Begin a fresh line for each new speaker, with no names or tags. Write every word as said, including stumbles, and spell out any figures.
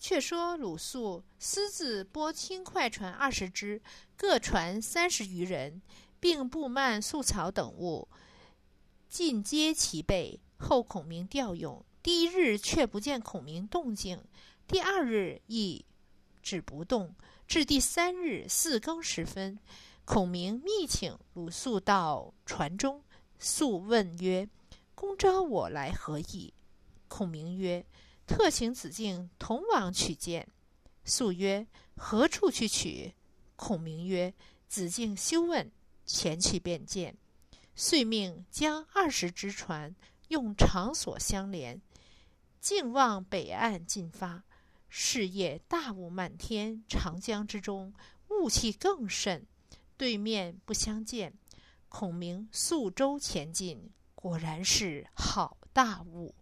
却说鲁肃私自拨轻快船二十只，各船三十余人，并布幔素草等物，尽皆齐备。后孔明调用，第一日却不见孔明动静，第二日亦止不动，至第三日四更时分，孔明密请鲁肃到船中。肃问曰：公召我来何意？孔明曰：特请子敬同往取见。肃曰：何处去取？孔明曰：子敬休问，前去便见。遂命将二十只船用长索相连，径往北岸进发。是夜大雾漫天，长江之中雾气更甚，对面不相见。孔明溯舟前进，果然是好大雾。